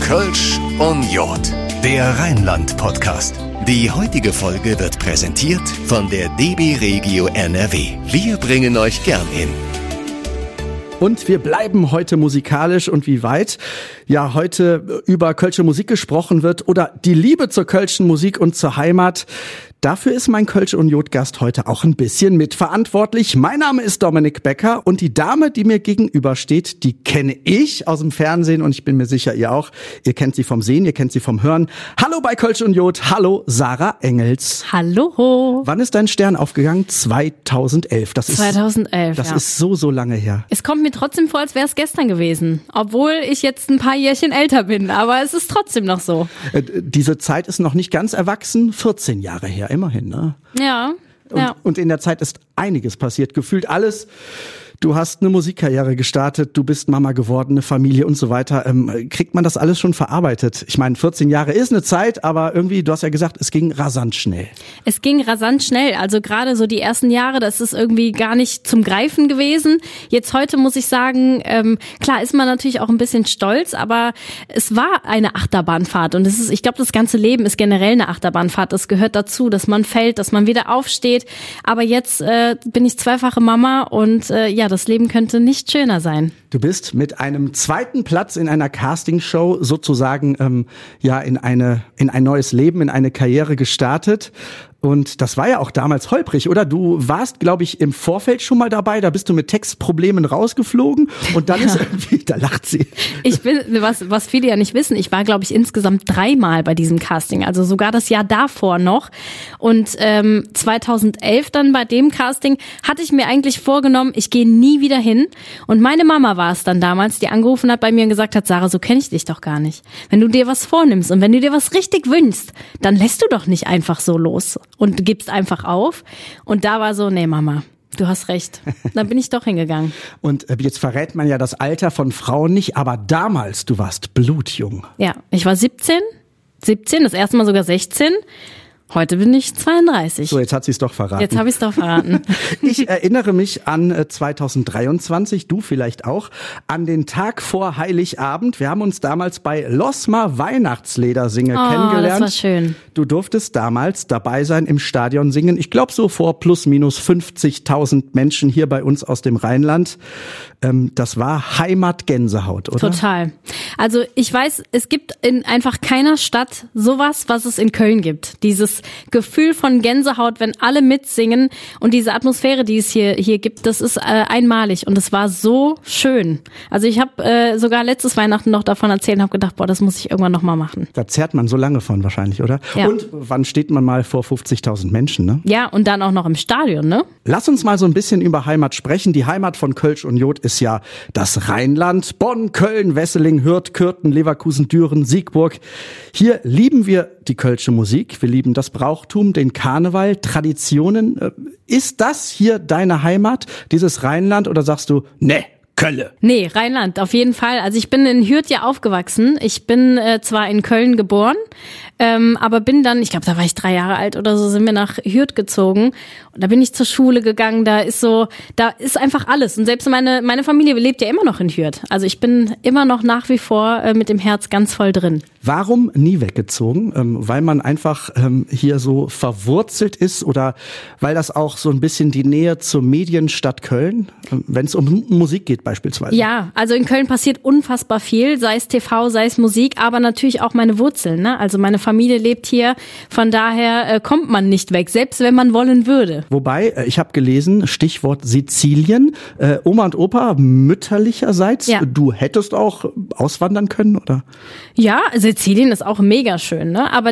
Kölsch und Jod, der Rheinland-Podcast. Die heutige Folge wird präsentiert von der DB Regio NRW. Wir bringen euch gern hin. Und wir bleiben heute musikalisch und wie weit ja heute über kölsche Musik gesprochen wird oder die Liebe zur kölschen Musik und zur Heimat. Dafür ist mein Kölsch und Jod-Gast heute auch ein bisschen mitverantwortlich. Mein Name ist Dominik Becker und die Dame, die mir gegenübersteht, die kenne ich aus dem Fernsehen und ich bin mir sicher, ihr auch. Ihr kennt sie vom Sehen, ihr kennt sie vom Hören. Hallo bei Kölsch und Jod, hallo Sarah Engels. Hallo. Wann ist dein Stern aufgegangen? 2011. Das 2011, Das ist so lange her. Es kommt mir trotzdem vor, als wäre es gestern gewesen. Obwohl ich jetzt ein paar Jährchen älter bin, aber es ist trotzdem noch so. Diese Zeit ist noch nicht ganz erwachsen, 14 Jahre her. Immerhin, ne? Ja. Und in der Zeit ist einiges passiert, gefühlt alles. Du hast eine Musikkarriere gestartet, du bist Mama geworden, eine Familie und so weiter. Kriegt man das alles schon verarbeitet? Ich meine, 14 Jahre ist eine Zeit, aber irgendwie, du hast ja gesagt, es ging rasant schnell. Es ging rasant schnell. Also gerade so die ersten Jahre, das ist irgendwie gar nicht zum Greifen gewesen. Jetzt heute muss ich sagen, klar ist man natürlich auch ein bisschen stolz, aber es war eine Achterbahnfahrt. Und ich glaube, das ganze Leben ist generell eine Achterbahnfahrt. Das gehört dazu, dass man fällt, dass man wieder aufsteht. Aber jetzt bin ich zweifache Mama und das Leben könnte nicht schöner sein. Du bist mit einem zweiten Platz in einer Castingshow sozusagen in ein neues Leben, in eine Karriere gestartet. Und das war ja auch damals holprig, oder? Du warst, glaube ich, im Vorfeld schon mal dabei, da bist du mit Textproblemen rausgeflogen und dann ist irgendwie, da lacht sie. Ich bin, was viele ja nicht wissen, ich war, glaube ich, insgesamt 3-mal bei diesem Casting, also sogar das Jahr davor noch. Und 2011 dann bei dem Casting hatte ich mir eigentlich vorgenommen, ich gehe nie wieder hin. Und meine Mama war es dann damals, die angerufen hat bei mir und gesagt hat, Sarah, so kenne ich dich doch gar nicht. Wenn du dir was vornimmst und wenn du dir was richtig wünschst, dann lässt du doch nicht einfach so los und gibst einfach auf. Und da war so, nee Mama, du hast recht. Dann bin ich doch hingegangen. Und jetzt verrät man ja das Alter von Frauen nicht, aber damals, du warst blutjung. Ja, ich war 17, das erste Mal sogar 16. Heute bin ich 32. So, jetzt hat sie es doch verraten. Jetzt habe ich es doch verraten. Ich erinnere mich an 2023, du vielleicht auch, an den Tag vor Heiligabend. Wir haben uns damals bei Losma Weihnachtsledersinge kennengelernt. Das war schön. Du durftest damals dabei sein im Stadion singen. Ich glaube so vor plus minus 50.000 Menschen hier bei uns aus dem Rheinland. Das war Heimatgänsehaut, oder? Total. Also ich weiß, es gibt in einfach keiner Stadt sowas, was es in Köln gibt. Dieses Gefühl von Gänsehaut, wenn alle mitsingen und diese Atmosphäre, die es hier gibt, das ist einmalig und es war so schön. Also ich habe sogar letztes Weihnachten noch davon erzählt und habe gedacht, das muss ich irgendwann noch mal machen. Da zerrt man so lange von wahrscheinlich, oder? Ja. Und wann steht man mal vor 50.000 Menschen, ne? Ja, und dann auch noch im Stadion, ne? Lass uns mal so ein bisschen über Heimat sprechen. Die Heimat von Kölsch und Jod ist ja das Rheinland. Bonn, Köln, Wesseling, Hürth, Kürten, Leverkusen, Düren, Siegburg. Hier lieben wir die kölsche Musik. Wir lieben das Brauchtum, den Karneval, Traditionen. Ist das hier deine Heimat, dieses Rheinland, oder sagst du, ne, Kölle? Nee, Rheinland, auf jeden Fall. Also ich bin in Hürth ja aufgewachsen. Ich bin zwar in Köln geboren, aber bin dann, ich glaube, da war ich 3 Jahre alt oder so, sind wir nach Hürth gezogen. Und da bin ich zur Schule gegangen, da ist einfach alles. Und selbst meine Familie lebt ja immer noch in Hürth. Also ich bin immer noch nach wie vor mit dem Herz ganz voll drin. Warum nie weggezogen? Weil man einfach hier so verwurzelt ist oder weil das auch so ein bisschen die Nähe zur Medienstadt Köln, wenn es um Musik geht beispielsweise? Ja, also in Köln passiert unfassbar viel, sei es TV, sei es Musik, aber natürlich auch meine Wurzeln, ne? Also meine Familie lebt hier, von daher kommt man nicht weg, selbst wenn man wollen würde. Wobei, ich habe gelesen, Stichwort Sizilien, Oma und Opa mütterlicherseits, ja. Du hättest auch auswandern können, oder? Ja, Sizilien ist auch mega schön, ne? Aber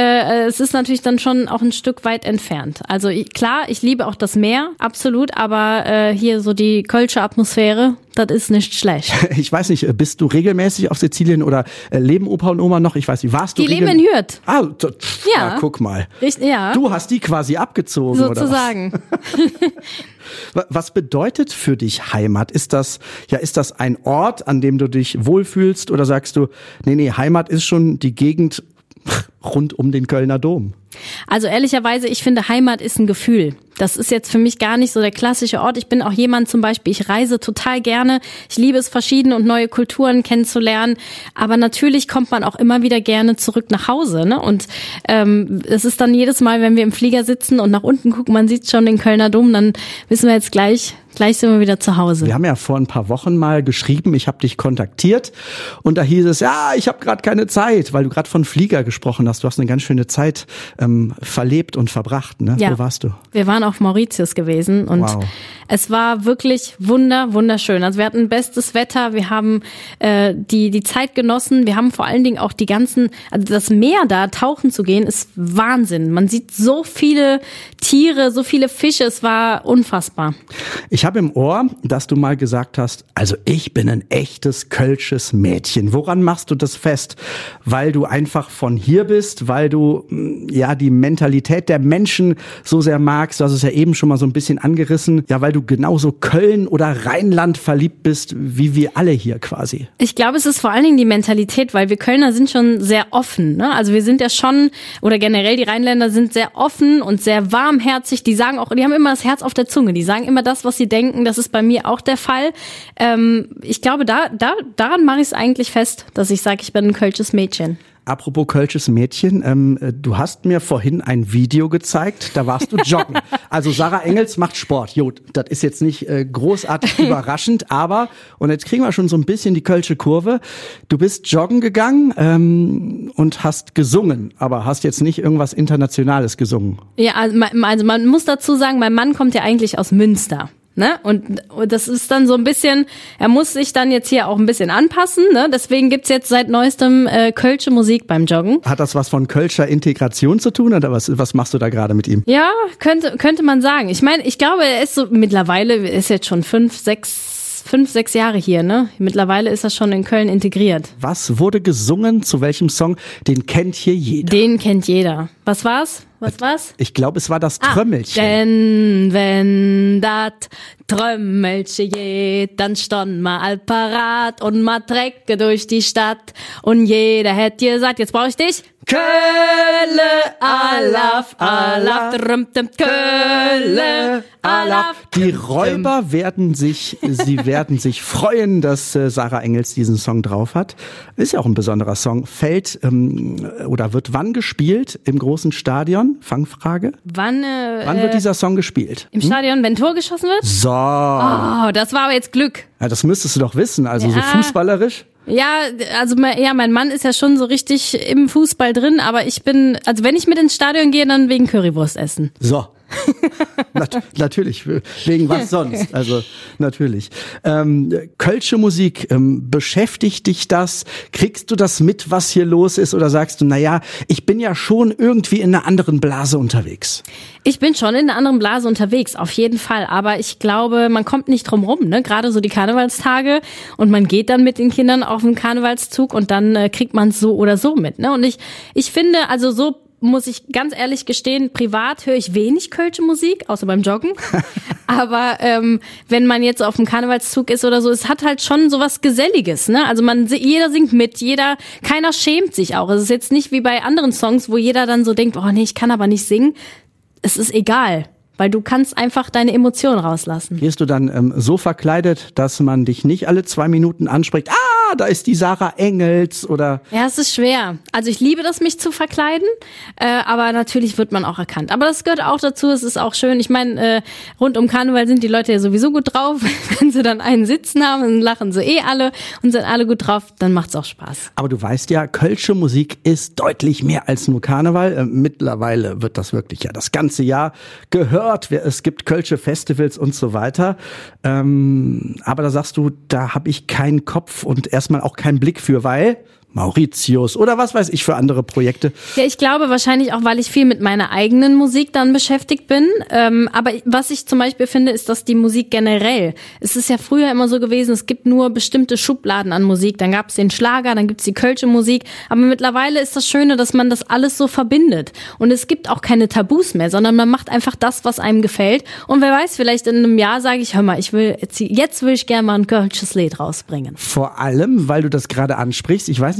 es ist natürlich dann schon auch ein Stück weit entfernt. Also klar, ich liebe auch das Meer, absolut, aber hier so die kölsche Atmosphäre, das ist nicht schlecht. Ich weiß nicht, bist du regelmäßig auf Sizilien oder leben Opa und Oma noch? Ich weiß nicht, warst du? Die leben in Hürth. Ah, ja. Guck mal. Ja. Du hast die quasi abgezogen, sozusagen. Oder was? Was bedeutet für dich Heimat? Ist das ein Ort, an dem du dich wohlfühlst, oder sagst du, nee, Heimat ist schon die Gegend rund um den Kölner Dom? Also ehrlicherweise, ich finde, Heimat ist ein Gefühl. Das ist jetzt für mich gar nicht so der klassische Ort. Ich bin auch jemand zum Beispiel, ich reise total gerne. Ich liebe es, verschiedene und neue Kulturen kennenzulernen. Aber natürlich kommt man auch immer wieder gerne zurück nach Hause, ne? Und es ist dann jedes Mal, wenn wir im Flieger sitzen und nach unten gucken, man sieht schon den Kölner Dom, dann wissen wir jetzt gleich sind wir wieder zu Hause. Wir haben ja vor ein paar Wochen mal geschrieben, ich habe dich kontaktiert und da hieß es, ja, ich habe gerade keine Zeit, weil du gerade von Flieger gesprochen hast. Du hast eine ganz schöne Zeit verlebt und verbracht, ne? Ja. Wo warst du? Wir waren auf Mauritius gewesen und es war wirklich wunderschön. Also wir hatten bestes Wetter, wir haben die Zeit genossen, wir haben vor allen Dingen auch also das Meer da tauchen zu gehen, ist Wahnsinn. Man sieht so viele Tiere, so viele Fische, es war unfassbar. Ich habe im Ohr, dass du mal gesagt hast, also ich bin ein echtes kölsches Mädchen. Woran machst du das fest? Weil du einfach von hier bist, weil du ja die Mentalität der Menschen so sehr magst. Du hast es ja eben schon mal so ein bisschen angerissen. Ja, weil du genauso Köln oder Rheinland verliebt bist, wie wir alle hier quasi. Ich glaube, es ist vor allen Dingen die Mentalität, weil wir Kölner sind schon sehr offen, ne? Also wir sind ja schon, oder generell die Rheinländer sind sehr offen und sehr warmherzig. Die sagen auch, die haben immer das Herz auf der Zunge. Die sagen immer das, was sie denken. Das ist bei mir auch der Fall. Ich glaube, daran mache ich es eigentlich fest, dass ich sage, ich bin ein kölsches Mädchen. Apropos kölsches Mädchen, du hast mir vorhin ein Video gezeigt, da warst du joggen. Also Sarah Engels macht Sport. Jo, das ist jetzt nicht großartig überraschend, aber, und jetzt kriegen wir schon so ein bisschen die kölsche Kurve, du bist joggen gegangen und hast gesungen, aber hast jetzt nicht irgendwas Internationales gesungen. Ja, also man muss dazu sagen, mein Mann kommt ja eigentlich aus Münster. Ne? Und das ist dann so ein bisschen, er muss sich dann jetzt hier auch ein bisschen anpassen, ne? Deswegen gibt's jetzt seit neuestem kölsche Musik beim Joggen. Hat das was von kölscher Integration zu tun oder was machst du da gerade mit ihm? Ja, könnte man sagen. Ich meine, ich glaube, er ist so mittlerweile, ist jetzt schon 5-6 Jahre hier, ne? Mittlerweile ist er schon in Köln integriert. Was wurde gesungen? Zu welchem Song? Den kennt hier jeder. Den kennt jeder. Was war's? Ich glaube, es war das Trömmelchen. Denn wenn dat Trömmelchen geht, dann stand ma all parat und ma trecke durch die Stadt. Und jeder hätte gesagt, jetzt brauche ich dich. Kölle, Alaf, Kölle, Alaf. Die Räuber werden sich freuen, dass Sarah Engels diesen Song drauf hat. Ist ja auch ein besonderer Song. Fällt oder wird wann gespielt im großen Stadion? Fangfrage. Wann wird dieser Song gespielt? Im Stadion, wenn Tor geschossen wird? So. Oh, das war aber jetzt Glück. Ja, das müsstest du doch wissen, also so fußballerisch. Ja, also mein Mann ist ja schon so richtig im Fußball drin, aber also wenn ich mit ins Stadion gehe, dann wegen Currywurst essen. So. Natürlich, wegen was sonst, also natürlich. Kölsche Musik, beschäftigt dich das? Kriegst du das mit, was hier los ist? Oder sagst du, naja, ich bin ja schon irgendwie in einer anderen Blase unterwegs? Ich bin schon in einer anderen Blase unterwegs, auf jeden Fall. Aber ich glaube, man kommt nicht drum rum, ne? Gerade so die Karnevalstage und man geht dann mit den Kindern auf den Karnevalszug und dann kriegt man es so oder so mit, ne? Und ich finde, also so muss ich ganz ehrlich gestehen, privat höre ich wenig kölsche Musik, außer beim Joggen. Aber wenn man jetzt auf dem Karnevalszug ist oder so, es hat halt schon sowas Geselliges, ne? Also jeder singt mit, keiner schämt sich auch. Es ist jetzt nicht wie bei anderen Songs, wo jeder dann so denkt, oh nee, ich kann aber nicht singen. Es ist egal, weil du kannst einfach deine Emotionen rauslassen. Gehst du dann so verkleidet, dass man dich nicht alle 2 Minuten anspricht, da ist die Sarah Engels oder? Ja, es ist schwer. Also ich liebe das, mich zu verkleiden, aber natürlich wird man auch erkannt. Aber das gehört auch dazu, es ist auch schön. Ich meine, rund um Karneval sind die Leute ja sowieso gut drauf. Wenn sie dann einen sitzen haben, dann lachen sie alle und sind alle gut drauf, dann macht's auch Spaß. Aber du weißt ja, kölsche Musik ist deutlich mehr als nur Karneval. Mittlerweile wird das wirklich ja das ganze Jahr gehört. Es gibt kölsche Festivals und so weiter. Aber da sagst du, da habe ich keinen Kopf und erstmal auch keinen Blick für, weil Mauritius oder was weiß ich für andere Projekte. Ja, ich glaube wahrscheinlich auch, weil ich viel mit meiner eigenen Musik dann beschäftigt bin. Aber was ich zum Beispiel finde, ist, dass die Musik generell, es ist ja früher immer so gewesen, es gibt nur bestimmte Schubladen an Musik. Dann gab es den Schlager, dann gibt's die kölsche Musik. Aber mittlerweile ist das Schöne, dass man das alles so verbindet. Und es gibt auch keine Tabus mehr, sondern man macht einfach das, was einem gefällt. Und wer weiß, vielleicht in einem Jahr sage ich, hör mal, jetzt will ich gerne mal ein kölsches Lied rausbringen. Vor allem, weil du das gerade ansprichst, ich weiß nicht,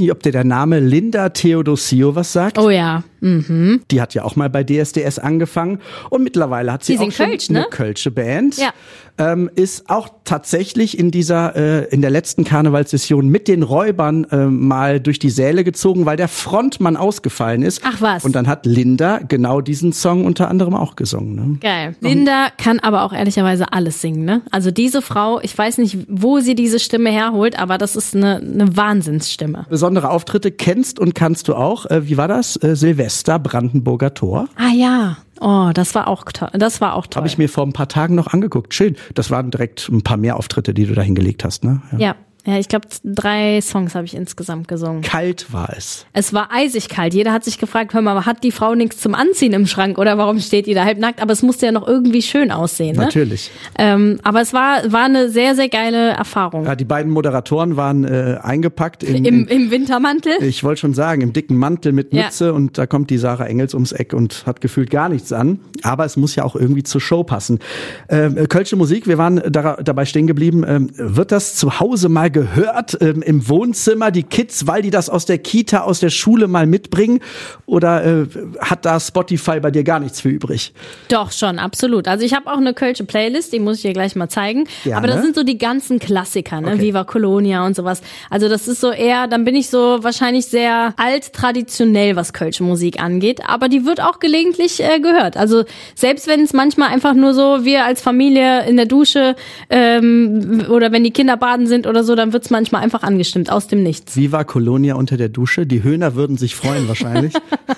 nicht, ob dir der Name Linda Theodosia was sagt. Oh ja. Mhm. Die hat ja auch mal bei DSDS angefangen und mittlerweile hat sie auch schon Kölsch, eine Kölsche Band. Ja. Ist auch tatsächlich in der letzten Karnevalssession mit den Räubern mal durch die Säle gezogen, weil der Frontmann ausgefallen ist. Ach was. Und dann hat Linda genau diesen Song unter anderem auch gesungen. Ne? Geil. Linda kann aber auch ehrlicherweise alles singen, ne? Also diese Frau, ich weiß nicht, wo sie diese Stimme herholt, aber das ist eine Wahnsinnsstimme. Besondere Auftritte kennst und kannst du auch. Wie war das? Silvester, Brandenburger Tor. Ah ja. Oh, das war auch toll. Habe ich mir vor ein paar Tagen noch angeguckt. Schön. Das waren direkt ein paar mehr Auftritte, die du da hingelegt hast, ne? Ja. Ja, ich glaube 3 Songs habe ich insgesamt gesungen. Kalt war es. Es war eisig kalt. Jeder hat sich gefragt, hör mal, hat die Frau nichts zum Anziehen im Schrank oder warum steht die da halbnackt? Aber es musste ja noch irgendwie schön aussehen. Ne? Natürlich. Aber es war eine sehr, sehr geile Erfahrung. Ja, die beiden Moderatoren waren eingepackt im Wintermantel. Ich wollte schon sagen, im dicken Mantel mit Mütze und da kommt die Sarah Engels ums Eck und hat gefühlt gar nichts an. Aber es muss ja auch irgendwie zur Show passen. Kölsche Musik, wir waren dabei stehen geblieben. Wird das zu Hause mal gehört im Wohnzimmer, die Kids, weil die das aus der Kita, aus der Schule mal mitbringen? Oder hat da Spotify bei dir gar nichts für übrig? Doch, schon, absolut. Also ich habe auch eine Kölsche Playlist, die muss ich dir gleich mal zeigen. Gerne. Aber das sind so die ganzen Klassiker, ne? Okay. Viva Colonia und sowas. Also das ist so eher, dann bin ich so wahrscheinlich sehr alt, traditionell, was Kölsche Musik angeht. Aber die wird auch gelegentlich gehört. Also selbst wenn es manchmal einfach nur so, wir als Familie in der Dusche oder wenn die Kinder baden sind oder so, dann wird's manchmal einfach angestimmt, aus dem Nichts. Viva Colonia unter der Dusche. Die Höhner würden sich freuen wahrscheinlich.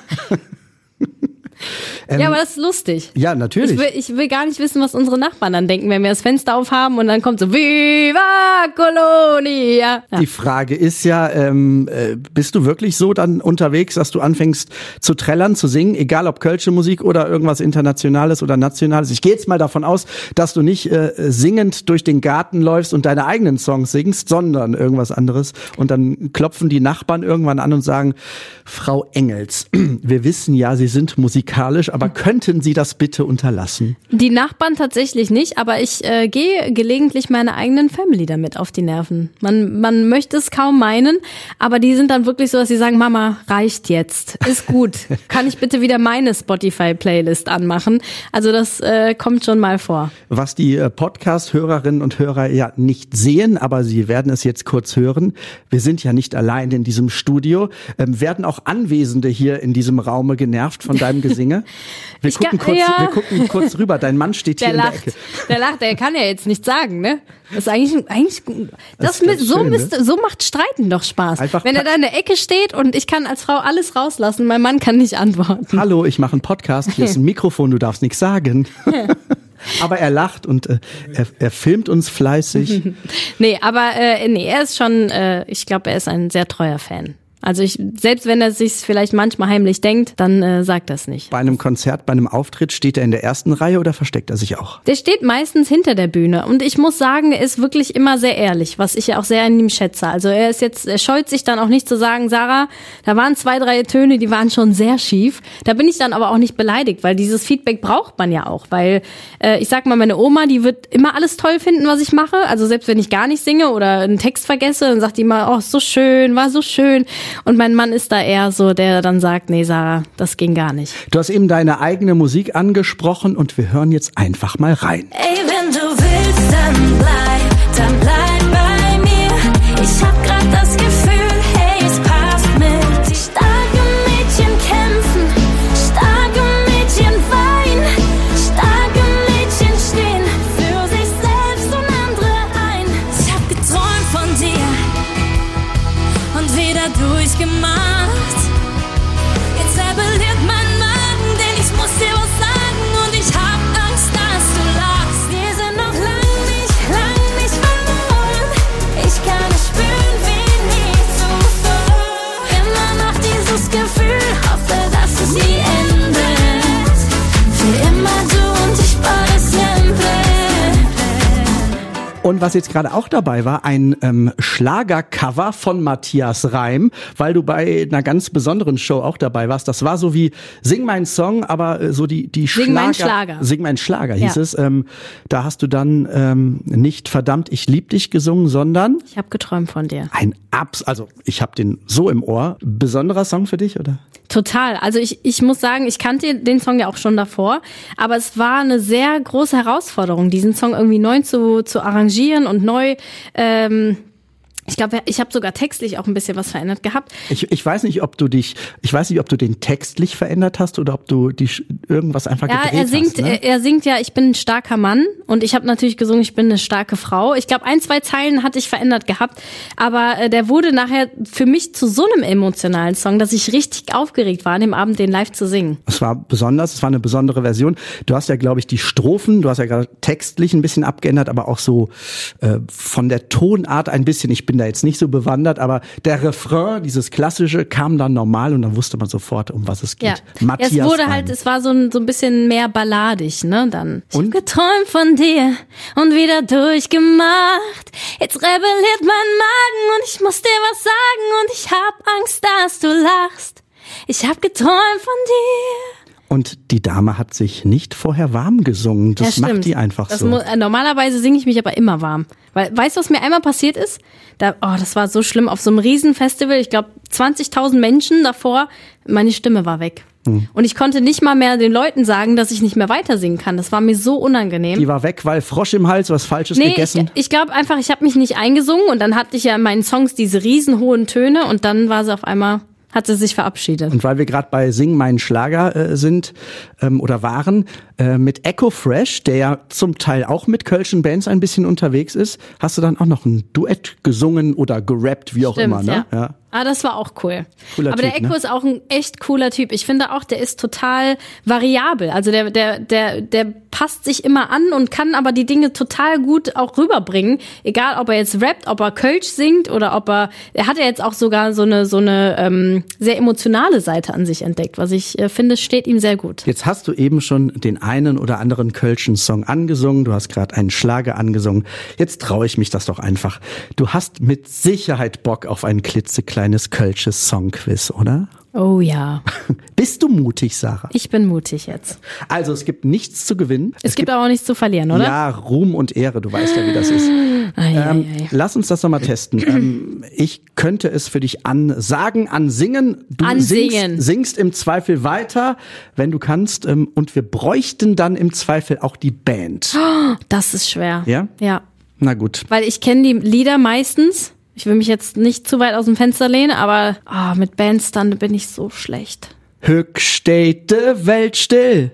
Ja, aber das ist lustig. Ja, natürlich. Ich will gar nicht wissen, was unsere Nachbarn dann denken, wenn wir das Fenster aufhaben und dann kommt so Viva Colonia. Ja. Die Frage ist ja, bist du wirklich so dann unterwegs, dass du anfängst zu trällern, zu singen, egal ob Kölsche Musik oder irgendwas Internationales oder Nationales? Ich gehe jetzt mal davon aus, dass du nicht singend durch den Garten läufst und deine eigenen Songs singst, sondern irgendwas anderes. Und dann klopfen die Nachbarn irgendwann an und sagen, Frau Engels, wir wissen ja, Sie sind musikalisch, aber könnten Sie das bitte unterlassen? Die Nachbarn tatsächlich nicht, aber ich gehe gelegentlich meiner eigenen Family damit auf die Nerven. Man möchte es kaum meinen, aber die sind dann wirklich so, dass sie sagen, Mama, reicht jetzt, ist gut. Kann ich bitte wieder meine Spotify-Playlist anmachen? Also das kommt schon mal vor. Was die Podcast-Hörerinnen und Hörer ja nicht sehen, aber sie werden es jetzt kurz hören. Wir sind ja nicht allein in diesem Studio. Werden auch Anwesende hier in diesem Raume genervt von deinem Gesinge? Wir gucken kurz rüber. Dein Mann steht hier in der Ecke. Der lacht, der kann ja jetzt nichts sagen, ne? Das ist eigentlich so macht Streiten doch Spaß. Einfach wenn er da in der Ecke steht und ich kann als Frau alles rauslassen, mein Mann kann nicht antworten. Hallo, ich mache einen Podcast, hier ist ein Mikrofon, du darfst nichts sagen. Aber er lacht und er filmt uns fleißig. Er ist schon, ich glaube, er ist ein sehr treuer Fan. Also selbst wenn er sich's vielleicht manchmal heimlich denkt, dann sagt er es nicht. Bei einem Konzert, bei einem Auftritt, steht er in der ersten Reihe oder versteckt er sich auch? Der steht meistens hinter der Bühne und ich muss sagen, er ist wirklich immer sehr ehrlich, was ich ja auch sehr an ihm schätze. Also er scheut sich dann auch nicht zu sagen, Sarah, da waren 2, 3 Töne, die waren schon sehr schief. Da bin ich dann aber auch nicht beleidigt, weil dieses Feedback braucht man ja auch, weil ich sag mal, meine Oma, die wird immer alles toll finden, was ich mache. Also selbst wenn ich gar nicht singe oder einen Text vergesse, dann sagt die immer, oh, so schön, war so schön. Und mein Mann ist da eher so, der dann sagt, nee, Sarah, das ging gar nicht. Du hast eben deine eigene Musik angesprochen und wir hören jetzt einfach mal rein. Ey, wenn du willst, dann bleib bei mir. Ich hab grad das Gefühl, hey, es passt mit dir. Starke Mädchen kämpfen, starke Mädchen weinen, starke Mädchen stehen für sich selbst und andere ein. Ich hab geträumt von dir und wieder durchgemacht. Jetzt rebelliert mein Magen, denn ich muss dir was sagen und ich hab Angst, dass du lachst. Wir sind noch lang nicht verloren. Ich kann es spüren wie nie zuvor. Immer noch dieses Gefühl, hoffe, dass es nie endet. Für immer du und ich, Boris Hempel. Und was jetzt gerade auch dabei war, ein Schlagercover von Matthias Reim, weil du bei einer ganz besonderen Show auch dabei warst. Das war so wie Sing mein Song, aber so die Sing mein Schlager. Sing mein Schlager hieß es. Da hast du dann nicht Verdammt, ich lieb dich gesungen, sondern Ich habe geträumt von dir. also ich habe den so im Ohr. Besonderer Song für dich, oder? Total. Also ich muss sagen, ich kannte den Song ja auch schon davor, aber es war eine sehr große Herausforderung, diesen Song irgendwie neu zu arrangieren und neu, ich glaube, ich habe sogar textlich auch ein bisschen was verändert gehabt. Ich weiß nicht, ob du den textlich verändert hast oder ob du irgendwas einfach gedreht hast. Ja, er singt ja, ich bin ein starker Mann und ich habe natürlich gesungen, ich bin eine starke Frau. Ich glaube, 1, 2 Zeilen hatte ich verändert gehabt, aber der wurde nachher für mich zu so einem emotionalen Song, dass ich richtig aufgeregt war, an dem Abend den live zu singen. Es war besonders, es war eine besondere Version. Du hast ja, glaube ich, die Strophen, du hast ja gerade textlich ein bisschen abgeändert, aber auch so von der Tonart ein bisschen. Ich bin da jetzt nicht so bewandert, aber der Refrain, dieses klassische, kam dann normal und dann wusste man sofort, um was es geht. Ja. Matthias Reim. Es war so ein bisschen mehr balladig, ne, dann. Ich hab geträumt von dir und wieder durchgemacht. Jetzt rebelliert mein Magen und ich muss dir was sagen und ich hab Angst, dass du lachst. Ich hab geträumt von dir. Und die Dame hat sich nicht vorher warm gesungen. Das macht die einfach so. Normalerweise singe ich mich aber immer warm. Weil, weißt du, was mir einmal passiert ist? Das war so schlimm. Auf so einem Riesenfestival, ich glaube 20.000 Menschen davor, meine Stimme war weg. Und ich konnte nicht mal mehr den Leuten sagen, dass ich nicht mehr weiter singen kann. Das war mir so unangenehm. Die war weg, weil Frosch im Hals, was Falsches gegessen? Ich glaube einfach, ich habe mich nicht eingesungen und dann hatte ich ja in meinen Songs diese riesenhohen Töne und dann war sie auf einmal... Hat sie sich verabschiedet. Und weil wir gerade bei Sing mein Schlager sind oder waren, mit Echo Fresh, der ja zum Teil auch mit kölschen Bands ein bisschen unterwegs ist, hast du dann auch noch ein Duett gesungen oder gerappt, wie auch immer, ne? Ja. Ah, das war auch cool. Cooler Aber Typ, der Echo ne? ist auch ein echt cooler Typ. Ich finde auch, der ist total variabel. Also der passt sich immer an und kann aber die Dinge total gut auch rüberbringen. Egal, ob er jetzt rappt, ob er Kölsch singt oder ob er hat ja jetzt auch sogar so eine sehr emotionale Seite an sich entdeckt, was ich finde, steht ihm sehr gut. Jetzt hast du eben schon den einen oder anderen kölschen Song angesungen. Du hast gerade einen Schlager angesungen. Jetzt traue ich mich das doch einfach. Du hast mit Sicherheit Bock auf ein klitzekleines kölsches Songquiz, oder? Oh ja. Bist du mutig, Sarah? Ich bin mutig jetzt. Also es gibt nichts zu gewinnen. Es gibt aber auch nichts zu verlieren, oder? Ja, Ruhm und Ehre, du weißt ja, wie das ist. Lass uns das nochmal testen. Ich könnte es für dich ansingen. Du singst im Zweifel weiter, wenn du kannst. Und wir bräuchten dann im Zweifel auch die Band. Das ist schwer. Ja? Ja. Na gut. Weil ich kenne die Lieder meistens. Ich will mich jetzt nicht zu weit aus dem Fenster lehnen, aber mit Bands dann bin ich so schlecht. Höck steht de Welt still.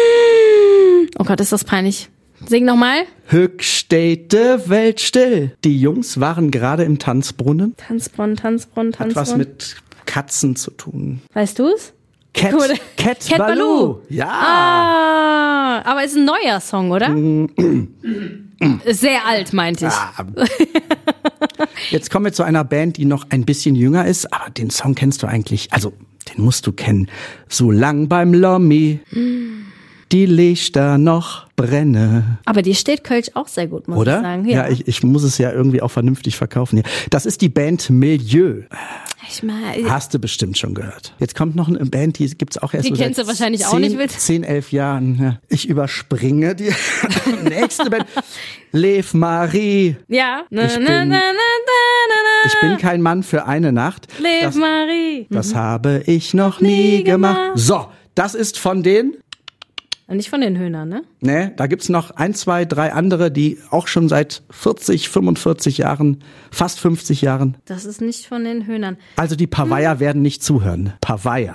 Oh Gott, ist das peinlich. Sing nochmal. Höck steht de Welt still. Die Jungs waren gerade im Tanzbrunnen. Tanzbrunnen. Hat was mit Katzen zu tun. Weißt du's? Cat Baloo. Ja. Aber ist ein neuer Song, oder? Ist sehr alt, meinte ich. Ja. Jetzt kommen wir zu einer Band, die noch ein bisschen jünger ist, aber den Song kennst du eigentlich, also den musst du kennen. So lang beim Lommi, die Lichter noch brenne. Aber dir steht Kölsch auch sehr gut, muss ich sagen. Ja, ich muss es ja irgendwie auch vernünftig verkaufen hier. Das ist die Band Milieu. Hast du bestimmt schon gehört. Jetzt kommt noch eine Band, die gibt's auch erst die so kennst du wahrscheinlich auch nicht mit 10, 11 Jahren. Ja. Ich überspringe die nächste Band. Lev Marie. Ja. Ich bin kein Mann für eine Nacht. Lev Marie. Das habe ich noch nie gemacht. So, das ist von den... Nicht von den Höhnern, ne? Nee, da gibt's noch 1, 2, 3 andere, die auch schon seit 40, 45 Jahren, fast 50 Jahren. Das ist nicht von den Höhnern. Also die Paveier werden nicht zuhören. Paveier.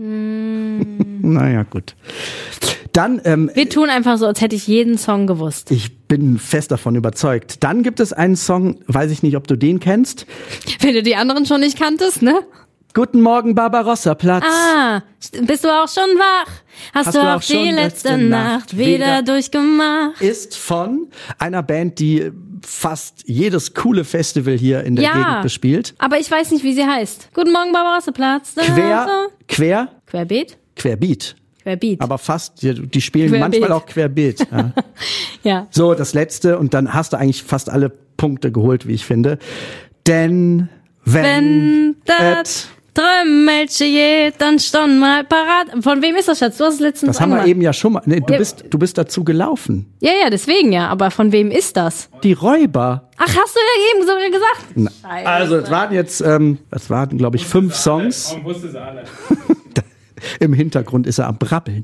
Naja, gut. Dann, wir tun einfach so, als hätte ich jeden Song gewusst. Ich bin fest davon überzeugt. Dann gibt es einen Song, weiß ich nicht, ob du den kennst. Wenn du die anderen schon nicht kanntest, ne? Guten Morgen, Barbarossa-Platz. Bist du auch schon wach? Hast du auch die letzte Nacht wieder durchgemacht? Ist von einer Band, die fast jedes coole Festival hier in der Gegend bespielt. Aber ich weiß nicht, wie sie heißt. Guten Morgen, Barbarossa-Platz. Querbeet. Querbeat. Aber fast, die spielen Querbeet. manchmal auch Querbeet. Ja. Ja. So, das Letzte und dann hast du eigentlich fast alle Punkte geholt, wie ich finde. Denn wenn das Trümmelche je, dann stand mal parat. Von wem ist das, Schatz? Du hast es letztens das haben wir eben ja schon mal. Nee, du bist dazu gelaufen. Ja, deswegen ja. Aber von wem ist das? Die Räuber. Ach, hast du ja eben sogar gesagt? Scheiße. Also, es waren jetzt, glaube ich, 5 Songs. Warum wusste sie alle? Im Hintergrund ist er am Brabbeln.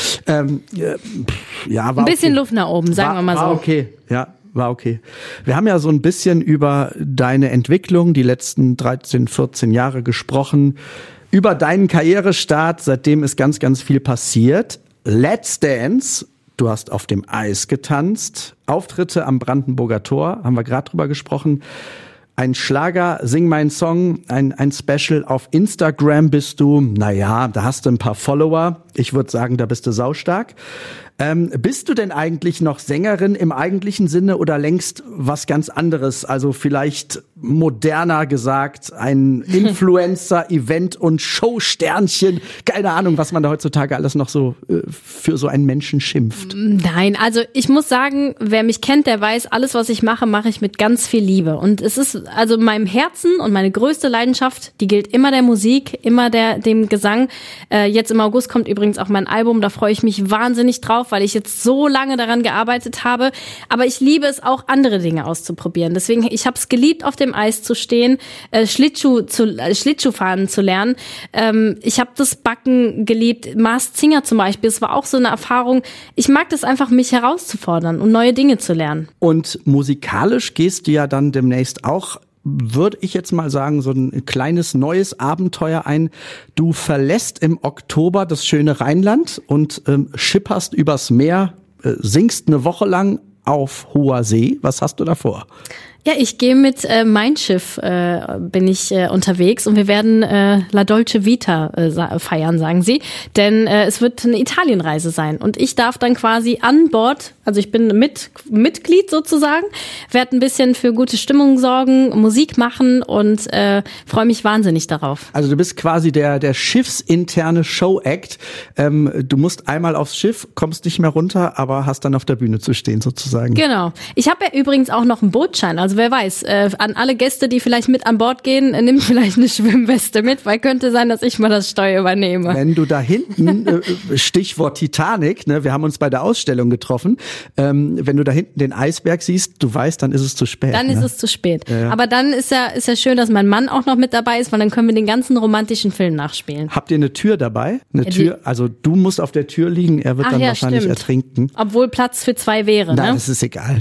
Ja, war Ein bisschen okay. Luft nach oben, sagen wir mal so. War okay, ja. War okay. Wir haben ja so ein bisschen über deine Entwicklung, die letzten 13, 14 Jahre gesprochen, über deinen Karrierestart, seitdem ist ganz, ganz viel passiert. Let's Dance, du hast auf dem Eis getanzt, Auftritte am Brandenburger Tor, haben wir gerade drüber gesprochen. Ein Schlager, Sing mein Song, ein Special auf Instagram bist du, naja, da hast du ein paar Follower. Ich würde sagen, da bist du saustark. Bist du denn eigentlich noch Sängerin im eigentlichen Sinne oder längst was ganz anderes? Also vielleicht moderner gesagt, ein Influencer, Event- und Showsternchen. Keine Ahnung, was man da heutzutage alles noch so für so einen Menschen schimpft. Nein, also ich muss sagen, wer mich kennt, der weiß, alles, was ich mache, mache ich mit ganz viel Liebe. Und es ist also meinem Herzen und meine größte Leidenschaft, die gilt immer der Musik, immer dem Gesang. Jetzt im August kommt übrigens auch mein Album, da freue ich mich wahnsinnig drauf, weil ich jetzt so lange daran gearbeitet habe. Aber ich liebe es auch, andere Dinge auszuprobieren. Deswegen, ich habe es geliebt, auf dem Eis zu stehen, Schlittschuhfahren zu lernen. Ich habe das Backen geliebt. Masked Singer zum Beispiel, es war auch so eine Erfahrung. Ich mag das einfach, mich herauszufordern und neue Dinge zu lernen. Und musikalisch gehst du ja dann demnächst auch, würde ich jetzt mal sagen, so ein kleines neues Abenteuer ein. Du verlässt im Oktober das schöne Rheinland und schipperst übers Meer, singst eine Woche lang auf hoher See. Was hast du da vor? Ja, ich gehe mit Mein Schiff bin ich unterwegs und wir werden La Dolce Vita feiern, sagen sie. Denn es wird eine Italienreise sein und ich darf dann quasi an Bord, also ich bin Mitglied sozusagen, werde ein bisschen für gute Stimmung sorgen, Musik machen und freue mich wahnsinnig darauf. Also du bist quasi der schiffsinterne Show-Act. Du musst einmal aufs Schiff, kommst nicht mehr runter, aber hast dann auf der Bühne zu stehen sozusagen. Genau. Ich habe ja übrigens auch noch einen Bootschein, also wer weiß, an alle Gäste, die vielleicht mit an Bord gehen, nimm vielleicht eine Schwimmweste mit, weil könnte sein, dass ich mal das Steuer übernehme. Wenn du da hinten, Stichwort Titanic, ne, wir haben uns bei der Ausstellung getroffen, wenn du da hinten den Eisberg siehst, du weißt, dann ist es zu spät. Dann ist es zu spät. Ja. Aber dann ist ja schön, dass mein Mann auch noch mit dabei ist, weil dann können wir den ganzen romantischen Film nachspielen. Habt ihr eine Tür dabei? Tür, also du musst auf der Tür liegen, er wird dann wahrscheinlich stimmt. ertrinken. Obwohl Platz für 2 wäre, Nein, ne? das ist egal,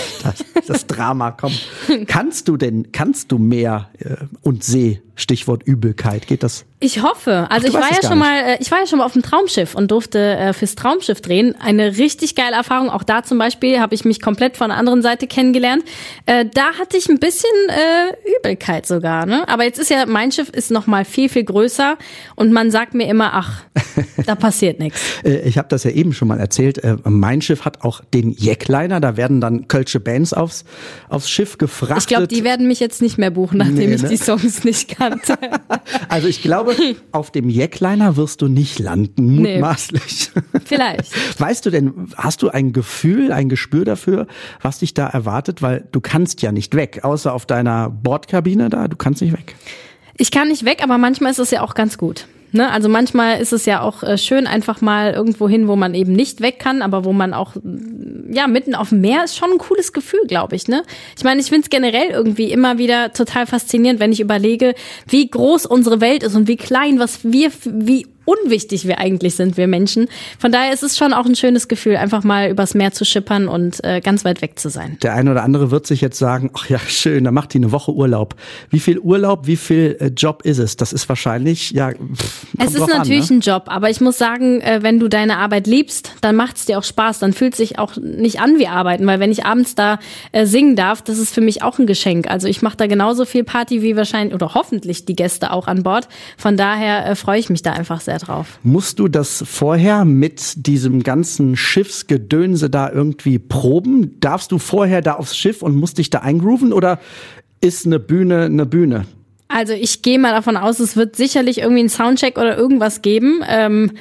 das Drama kommt. Kannst du Meer und See? Stichwort Übelkeit, geht das? Ich hoffe. Also ich war ja schon mal auf dem Traumschiff und durfte fürs Traumschiff drehen. Eine richtig geile Erfahrung. Auch da zum Beispiel habe ich mich komplett von der anderen Seite kennengelernt. Da hatte ich ein bisschen Übelkeit sogar, ne? Aber jetzt ist ja, mein Schiff ist noch mal viel, viel größer und man sagt mir immer, ach, da passiert nichts. Ich habe das ja eben schon mal erzählt. Mein Schiff hat auch den Jackliner. Da werden dann kölsche Bands aufs Schiff gefrachtet. Ich glaube, die werden mich jetzt nicht mehr buchen, nachdem ich die Songs nicht kannte. Also ich glaube, auf dem Jackliner wirst du nicht landen, mutmaßlich. Nee, vielleicht. Weißt du denn, hast du ein Gefühl, ein Gespür dafür, was dich da erwartet? Weil du kannst ja nicht weg, außer auf deiner Bordkabine da, du kannst nicht weg. Ich kann nicht weg, aber manchmal ist es ja auch ganz gut. Ne? Also manchmal ist es ja auch schön, einfach mal irgendwo hin, wo man eben nicht weg kann, aber wo man auch, ja, mitten auf dem Meer ist schon ein cooles Gefühl, glaube ich. Ne? Ich meine, ich finde es generell irgendwie immer wieder total faszinierend, wenn ich überlege, wie groß unsere Welt ist und wie klein, wie unwichtig wir eigentlich sind, wir Menschen. Von daher ist es schon auch ein schönes Gefühl, einfach mal übers Meer zu schippern und ganz weit weg zu sein. Der eine oder andere wird sich jetzt sagen, ach ja, schön, dann macht die eine Woche Urlaub. Wie viel Urlaub, wie viel Job ist es? Das ist wahrscheinlich, ja, es ist natürlich ein Job, aber ich muss sagen, wenn du deine Arbeit liebst, dann macht es dir auch Spaß, dann fühlt es sich auch nicht an wie Arbeiten, weil wenn ich abends da singen darf, das ist für mich auch ein Geschenk. Also ich mache da genauso viel Party wie wahrscheinlich oder hoffentlich die Gäste auch an Bord. Von daher freue ich mich da einfach sehr drauf. Musst du das vorher mit diesem ganzen Schiffsgedönse da irgendwie proben? Darfst du vorher da aufs Schiff und musst dich da eingrooven oder ist eine Bühne eine Bühne? Also ich gehe mal davon aus, es wird sicherlich irgendwie einen Soundcheck oder irgendwas geben.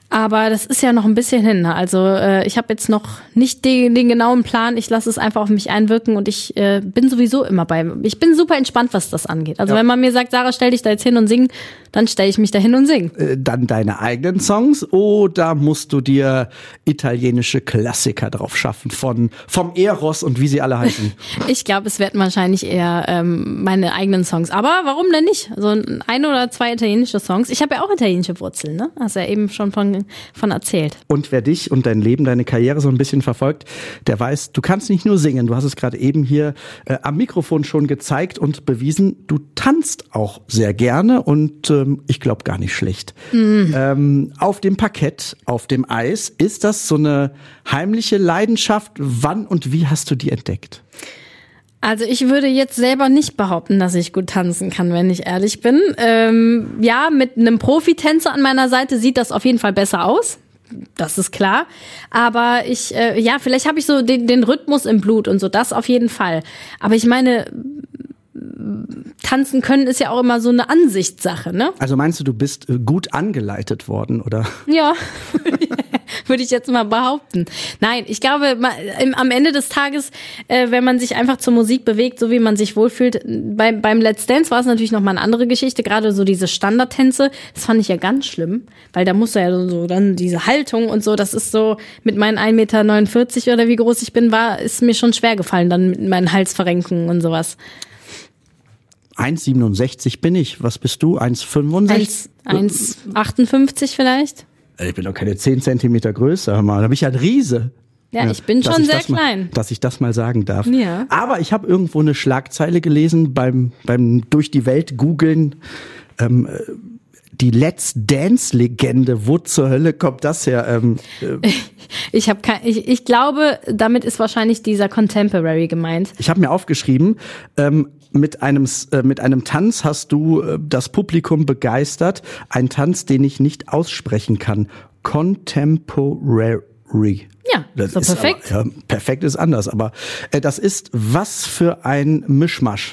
Aber das ist ja noch ein bisschen hin. Also ich habe jetzt noch nicht den genauen Plan. Ich lasse es einfach auf mich einwirken und ich bin sowieso immer ich bin super entspannt, was das angeht. Also wenn man mir sagt, Sarah, stell dich da jetzt hin und sing, dann stelle ich mich da hin und sing. Dann deine eigenen Songs oder musst du dir italienische Klassiker drauf schaffen vom Eros und wie sie alle heißen? Ich glaube, es werden wahrscheinlich eher meine eigenen Songs. Aber warum denn nicht? So ein oder zwei italienische Songs. Ich habe ja auch italienische Wurzeln, ne? Hast ja eben schon von erzählt. Und wer dich und dein Leben, deine Karriere so ein bisschen verfolgt, der weiß, du kannst nicht nur singen. Du hast es gerade eben hier am Mikrofon schon gezeigt und bewiesen. Du tanzt auch sehr gerne und ich glaube gar nicht schlecht. Auf dem Parkett, auf dem Eis, ist das so eine heimliche Leidenschaft? Wann und wie hast du die entdeckt? Also ich würde jetzt selber nicht behaupten, dass ich gut tanzen kann, wenn ich ehrlich bin. Ja, mit einem Profitänzer an meiner Seite sieht das auf jeden Fall besser aus. Das ist klar. Aber vielleicht habe ich so den Rhythmus im Blut und so, das auf jeden Fall. Aber ich meine, tanzen können ist ja auch immer so eine Ansichtssache, ne? Also meinst du bist gut angeleitet worden, oder? Ja, würde ich jetzt mal behaupten. Nein, ich glaube, am Ende des Tages, wenn man sich einfach zur Musik bewegt, so wie man sich wohlfühlt, beim Let's Dance war es natürlich noch mal eine andere Geschichte, gerade so diese Standardtänze, das fand ich ja ganz schlimm, weil da musst du ja so dann diese Haltung und so, das ist so, mit meinen 1,49 Meter oder wie groß ich bin, ist mir schon schwer gefallen, dann mit meinen Halsverrenken und sowas. 1,67 bin ich. Was bist du? 1,65? 1,58 vielleicht. Ich bin doch keine 10 Zentimeter größer. Da bin ich ja ein Riese. Ja, ich bin schon sehr klein. Dass ich das mal sagen darf. Ja. Aber ich habe irgendwo eine Schlagzeile gelesen beim durch die Welt googeln. Die Let's Dance-Legende, wo zur Hölle kommt das her? Ich glaube, damit ist wahrscheinlich dieser Contemporary gemeint. Ich habe mir aufgeschrieben, mit einem Tanz hast du das Publikum begeistert. Ein Tanz, den ich nicht aussprechen kann. Contemporary. Ja, das ist perfekt. Aber, perfekt ist anders, aber das ist was für ein Mischmasch.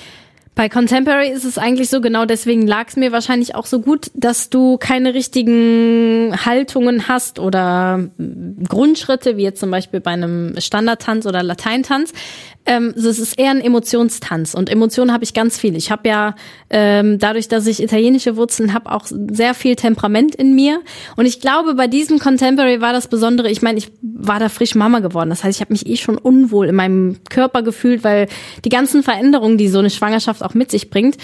Bei Contemporary ist es eigentlich so, genau deswegen lag es mir wahrscheinlich auch so gut, dass du keine richtigen Haltungen hast oder Grundschritte, wie jetzt zum Beispiel bei einem Standardtanz oder Lateintanz. Es ist eher ein Emotionstanz und Emotionen habe ich ganz viel. Ich habe ja dadurch, dass ich italienische Wurzeln habe, auch sehr viel Temperament in mir und ich glaube, bei diesem Contemporary war das Besondere, ich meine, ich war da frisch Mama geworden, das heißt, ich habe mich schon unwohl in meinem Körper gefühlt, weil die ganzen Veränderungen, die so eine Schwangerschaft auch mit sich bringt,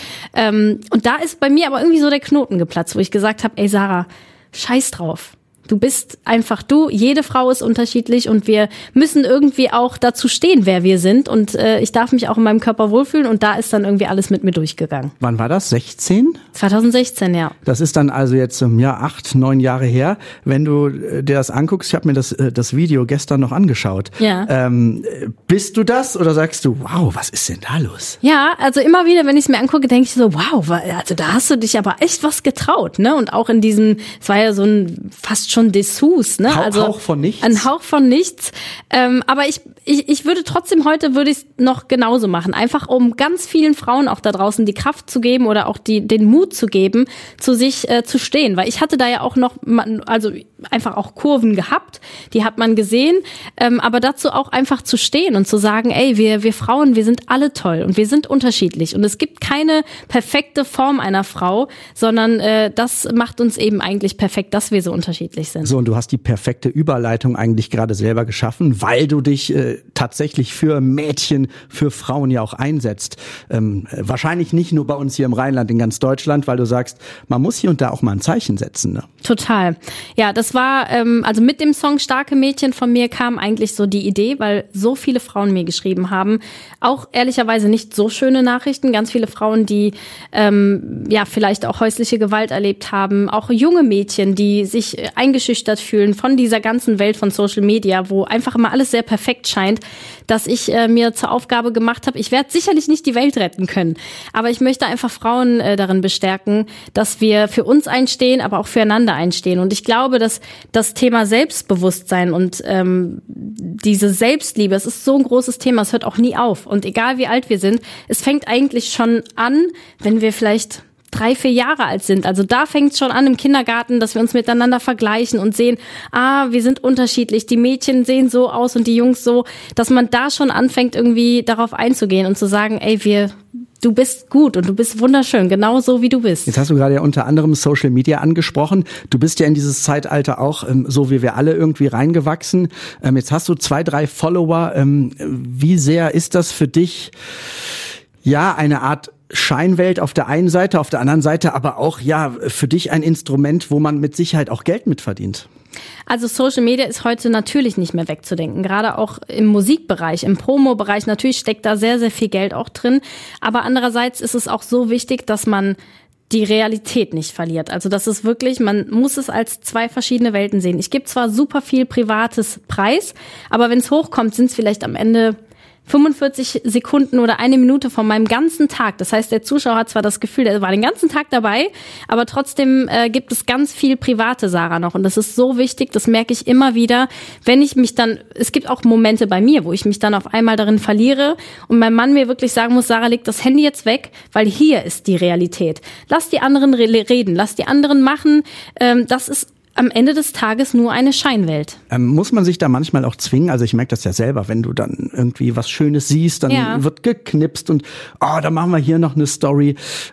und da ist bei mir aber irgendwie so der Knoten geplatzt, wo ich gesagt habe, ey Sarah, scheiß drauf. Du bist einfach du, jede Frau ist unterschiedlich und wir müssen irgendwie auch dazu stehen, wer wir sind und ich darf mich auch in meinem Körper wohlfühlen und da ist dann irgendwie alles mit mir durchgegangen. Wann war das? 16? 2016, ja. Das ist dann also jetzt 8, 9 Jahre her. Wenn du dir das anguckst, ich habe mir das Video gestern noch angeschaut. Ja. Bist du das oder sagst du, wow, was ist denn da los? Ja, also immer wieder, wenn ich es mir angucke, denke ich so, wow, also da hast du dich aber echt was getraut, ne? Und auch in diesem, es war ja so ein fast schon Dessous, ne? Hauch von nichts. Ein Hauch von nichts. Aber ich würde trotzdem heute würde ich es noch genauso machen. Einfach um ganz vielen Frauen auch da draußen die Kraft zu geben oder auch den Mut zu geben, zu sich zu stehen. Weil ich hatte da ja auch noch, also einfach auch Kurven gehabt, die hat man gesehen. Aber dazu auch einfach zu stehen und zu sagen, ey, wir Frauen, wir sind alle toll und wir sind unterschiedlich. Und es gibt keine perfekte Form einer Frau, sondern das macht uns eben eigentlich perfekt, dass wir so unterschiedlich sind. So, und du hast die perfekte Überleitung eigentlich gerade selber geschaffen, weil du dich tatsächlich für Mädchen, für Frauen ja auch einsetzt. Wahrscheinlich nicht nur bei uns hier im Rheinland, in ganz Deutschland, weil du sagst, man muss hier und da auch mal ein Zeichen setzen. Ne? Total. Ja, das war, also mit dem Song Starke Mädchen von mir kam eigentlich so die Idee, weil so viele Frauen mir geschrieben haben, auch ehrlicherweise nicht so schöne Nachrichten, ganz viele Frauen, die ja vielleicht auch häusliche Gewalt erlebt haben, auch junge Mädchen, die sich eingeschüchtert fühlen von dieser ganzen Welt von Social Media, wo einfach immer alles sehr perfekt scheint, dass ich mir zur Aufgabe gemacht habe, ich werde sicherlich nicht die Welt retten können, aber ich möchte einfach Frauen darin bestärken, dass wir für uns einstehen, aber auch füreinander einstehen. Und ich glaube, dass das Thema Selbstbewusstsein und diese Selbstliebe, es ist so ein großes Thema, es hört auch nie auf. Und egal wie alt wir sind, es fängt eigentlich schon an, wenn wir vielleicht 3-4 Jahre alt sind. Also da fängt es schon an im Kindergarten, dass wir uns miteinander vergleichen und sehen, wir sind unterschiedlich, die Mädchen sehen so aus und die Jungs so, dass man da schon anfängt, irgendwie darauf einzugehen und zu sagen, ey, du bist gut und du bist wunderschön, genau so wie du bist. Jetzt hast du gerade ja unter anderem Social Media angesprochen. Du bist ja in dieses Zeitalter auch, so wie wir alle, irgendwie reingewachsen. Jetzt hast du 2-3 Follower. Wie sehr ist das für dich, ja, eine Art Scheinwelt auf der einen Seite, auf der anderen Seite aber auch, ja, für dich ein Instrument, wo man mit Sicherheit auch Geld mitverdient? Also Social Media ist heute natürlich nicht mehr wegzudenken, gerade auch im Musikbereich, im Promo-Bereich. Natürlich steckt da sehr, sehr viel Geld auch drin, aber andererseits ist es auch so wichtig, dass man die Realität nicht verliert. Also das ist wirklich, man muss es als 2 verschiedene Welten sehen. Ich gebe zwar super viel privates Preis, aber wenn es hochkommt, sind es vielleicht am Ende 45 Sekunden oder 1 Minute von meinem ganzen Tag. Das heißt, der Zuschauer hat zwar das Gefühl, der war den ganzen Tag dabei, aber trotzdem gibt es ganz viel private Sarah noch. Und das ist so wichtig, das merke ich immer wieder, wenn ich mich dann, es gibt auch Momente bei mir, wo ich mich dann auf einmal darin verliere und mein Mann mir wirklich sagen muss, Sarah, leg das Handy jetzt weg, weil hier ist die Realität. Lass die anderen reden, lass die anderen machen. Das ist am Ende des Tages nur eine Scheinwelt. Muss man sich da manchmal auch zwingen? Also ich merke das ja selber, wenn du dann irgendwie was Schönes siehst, dann wird geknipst und da machen wir hier noch eine Story.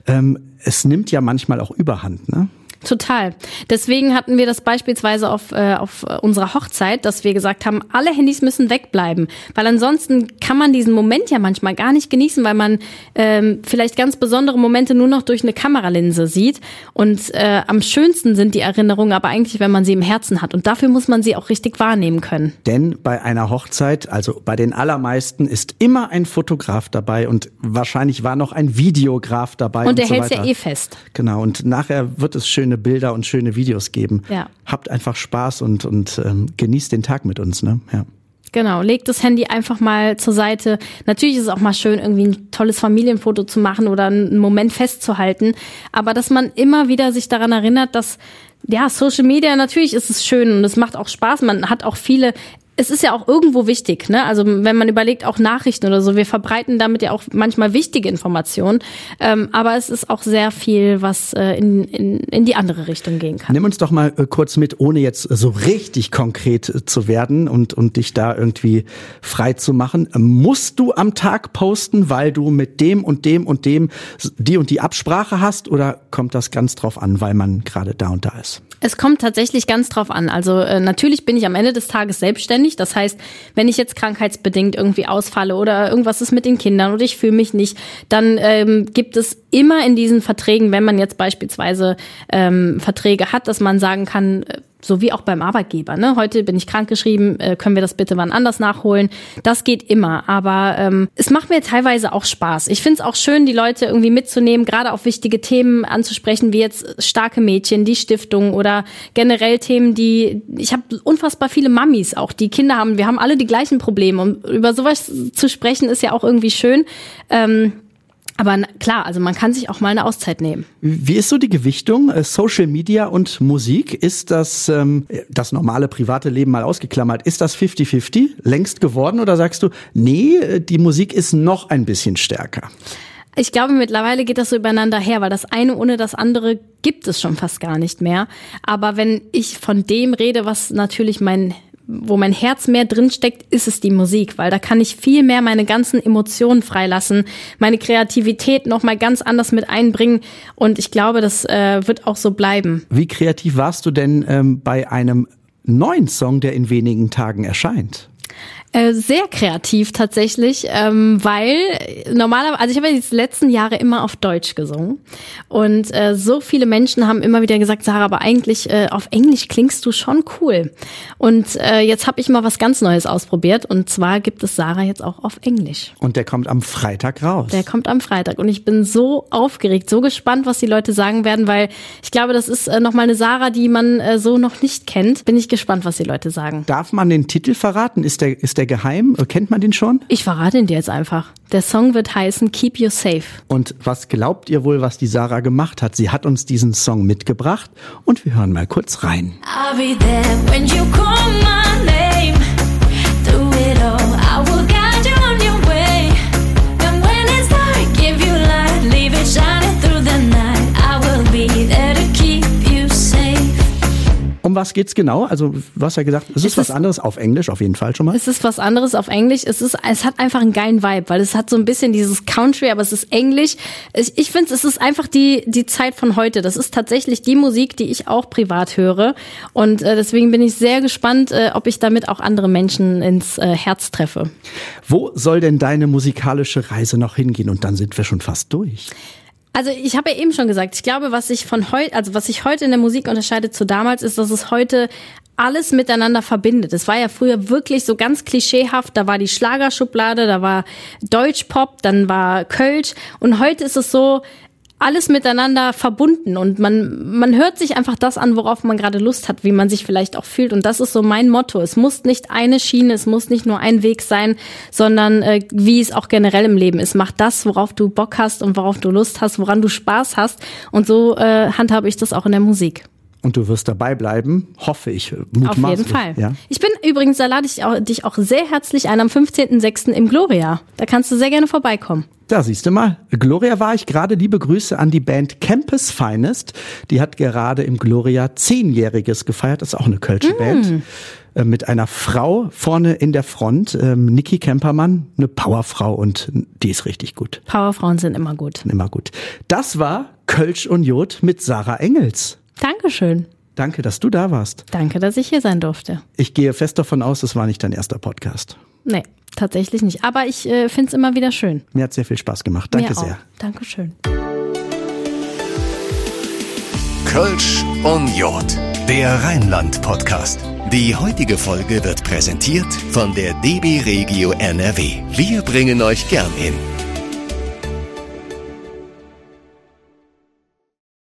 Es nimmt ja manchmal auch Überhand, ne? Total. Deswegen hatten wir das beispielsweise auf unserer Hochzeit, dass wir gesagt haben, alle Handys müssen wegbleiben, weil ansonsten kann man diesen Moment ja manchmal gar nicht genießen, weil man vielleicht ganz besondere Momente nur noch durch eine Kameralinse sieht und am schönsten sind die Erinnerungen aber eigentlich, wenn man sie im Herzen hat und dafür muss man sie auch richtig wahrnehmen können. Denn bei einer Hochzeit, also bei den allermeisten, ist immer ein Fotograf dabei und wahrscheinlich war noch ein Videograf dabei. Und der so hält's weiter. Ja fest. Genau, und nachher wird es schöne Bilder und schöne Videos geben. Ja. Habt einfach Spaß und genießt den Tag mit uns, ne? Ja. Genau, legt das Handy einfach mal zur Seite. Natürlich ist es auch mal schön, irgendwie ein tolles Familienfoto zu machen oder einen Moment festzuhalten. Aber dass man immer wieder sich daran erinnert, dass, ja, Social Media, natürlich ist es schön und es macht auch Spaß. Man hat auch es ist ja auch irgendwo wichtig, ne? Also wenn man überlegt, auch Nachrichten oder so, wir verbreiten damit ja auch manchmal wichtige Informationen, aber es ist auch sehr viel, was in die andere Richtung gehen kann. Nimm uns doch mal kurz mit, ohne jetzt so richtig konkret zu werden und dich da irgendwie frei zu machen. Musst du am Tag posten, weil du mit dem und dem und dem die und die Absprache hast, oder kommt das ganz drauf an, weil man gerade da und da ist? Es kommt tatsächlich ganz drauf an. Also natürlich bin ich am Ende des Tages selbstständig. Das heißt, wenn ich jetzt krankheitsbedingt irgendwie ausfalle oder irgendwas ist mit den Kindern oder ich fühle mich nicht, dann gibt es immer in diesen Verträgen, wenn man jetzt beispielsweise Verträge hat, dass man sagen kann, so wie auch beim Arbeitgeber, ne? Heute bin ich krankgeschrieben, können wir das bitte wann anders nachholen? Das geht immer, aber es macht mir teilweise auch Spaß. Ich finde es auch schön, die Leute irgendwie mitzunehmen, gerade auf wichtige Themen anzusprechen, wie jetzt starke Mädchen, die Stiftung oder generell Themen, ich habe unfassbar viele Mamis auch, die Kinder haben, wir haben alle die gleichen Probleme und über sowas zu sprechen ist ja auch irgendwie schön. Aber klar, also man kann sich auch mal eine Auszeit nehmen. Wie ist so die Gewichtung? Social Media und Musik, ist das normale private Leben mal ausgeklammert, ist das 50-50 längst geworden oder sagst du, nee, die Musik ist noch ein bisschen stärker? Ich glaube, mittlerweile geht das so übereinander her, weil das eine ohne das andere gibt es schon fast gar nicht mehr. Aber wenn ich von dem rede, was natürlich wo mein Herz mehr drinsteckt, ist es die Musik, weil da kann ich viel mehr meine ganzen Emotionen freilassen, meine Kreativität nochmal ganz anders mit einbringen und ich glaube, das wird auch so bleiben. Wie kreativ warst du denn bei einem neuen Song, der in wenigen Tagen erscheint? Sehr kreativ tatsächlich, weil normalerweise, also ich habe ja die letzten Jahre immer auf Deutsch gesungen und so viele Menschen haben immer wieder gesagt, Sarah, aber eigentlich auf Englisch klingst du schon cool. Und jetzt habe ich mal was ganz Neues ausprobiert und zwar gibt es Sarah jetzt auch auf Englisch. Und der kommt am Freitag raus. Der kommt am Freitag und ich bin so aufgeregt, so gespannt, was die Leute sagen werden, weil ich glaube, das ist nochmal eine Sarah, die man so noch nicht kennt. Bin ich gespannt, was die Leute sagen. Darf man den Titel verraten? Ist der geheim? Kennt man den schon? Ich verrate ihn dir jetzt einfach. Der Song wird heißen Keep You Safe. Und was glaubt ihr wohl, was die Sarah gemacht hat? Sie hat uns diesen Song mitgebracht und wir hören mal kurz rein. I'll be there when you call my name. Through it all, I will guide you on your way. And when it's dark, give you light, leave it shining through the night. was geht's genau? Also du hast ja gesagt, es ist was anderes auf Englisch auf jeden Fall schon mal. Es ist was anderes auf Englisch. Es hat einfach einen geilen Vibe, weil es hat so ein bisschen dieses Country, aber es ist Englisch. Ich finde, es ist einfach die Zeit von heute. Das ist tatsächlich die Musik, die ich auch privat höre. Und deswegen bin ich sehr gespannt, ob ich damit auch andere Menschen ins Herz treffe. Wo soll denn deine musikalische Reise noch hingehen? Und dann sind wir schon fast durch. Also ich habe ja eben schon gesagt, ich glaube, was sich heute in der Musik unterscheidet zu damals, ist, dass es heute alles miteinander verbindet. Es war ja früher wirklich so ganz klischeehaft, da war die Schlagerschublade, da war Deutschpop, dann war Kölsch und heute ist es so alles miteinander verbunden und man hört sich einfach das an, worauf man gerade Lust hat, wie man sich vielleicht auch fühlt und das ist so mein Motto. Es muss nicht eine Schiene, es muss nicht nur ein Weg sein, sondern wie es auch generell im Leben ist. Mach das, worauf du Bock hast und worauf du Lust hast, woran du Spaß hast und so handhabe ich das auch in der Musik. Und du wirst dabei bleiben, hoffe ich. Auf jeden Fall. Ja. Ich bin übrigens, da lade ich dich auch sehr herzlich ein am 15.06. im Gloria. Da kannst du sehr gerne vorbeikommen. Da siehst du mal. Gloria war ich gerade. Liebe Grüße an die Band Campus Finest. Die hat gerade im Gloria 10-Jähriges gefeiert. Das ist auch eine Kölsche Band. Mit einer Frau vorne in der Front. Niki Kempermann, eine Powerfrau und die ist richtig gut. Powerfrauen sind immer gut. Immer gut. Das war Kölsch und Jod mit Sarah Engels. Dankeschön. Danke, dass du da warst. Danke, dass ich hier sein durfte. Ich gehe fest davon aus, das war nicht dein erster Podcast. Nee, tatsächlich nicht. Aber ich finde es immer wieder schön. Mir hat sehr viel Spaß gemacht. Danke sehr. Dankeschön. Kölsch und Jod, der Rheinland-Podcast. Die heutige Folge wird präsentiert von der DB Regio NRW. Wir bringen euch gern hin.